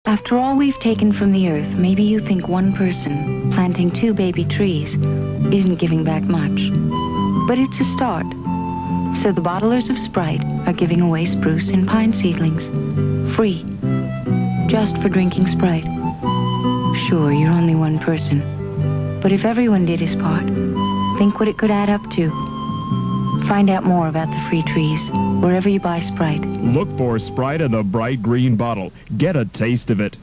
After all we've taken from the earth, maybe you think one person planting 2 baby trees isn't giving back much. But it's a start. So the bottlers of Sprite are giving away spruce and pine seedlings. Free. Just for drinking Sprite. Sure, you're only one person. But if everyone did his part, think what it could add up to. Find out more about the free trees wherever you buy Sprite. Look for Sprite in the bright green bottle. Get a taste of it.